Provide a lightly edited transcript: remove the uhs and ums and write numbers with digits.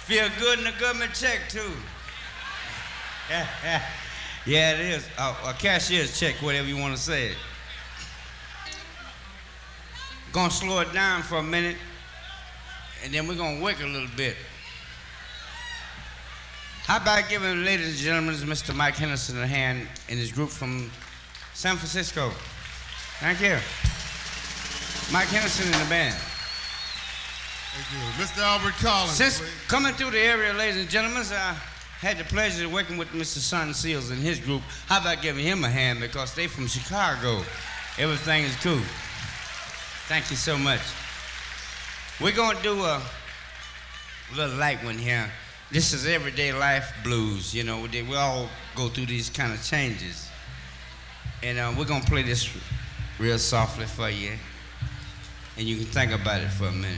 Feel good in the government check, too. Yeah, it is. A cashier's check, whatever you want to say it. Gonna slow it down for a minute, and then we're gonna work a little bit. How about giving, ladies and gentlemen, Mr. Mike Henderson a hand and his group from San Francisco. Thank you. Mike Henderson and the band. Thank you. Mr. Albert Collins. Since please. coming through the area, ladies and gentlemen, I had the pleasure of working with Mr. Son Seals and his group. How about giving him a hand, because they from Chicago. Everything is cool. Thank you so much. We're gonna do a little light one here. This is everyday life blues, you know. We all go through these kind of changes. And we're gonna play this real softly for you. And you can think about it for a minute.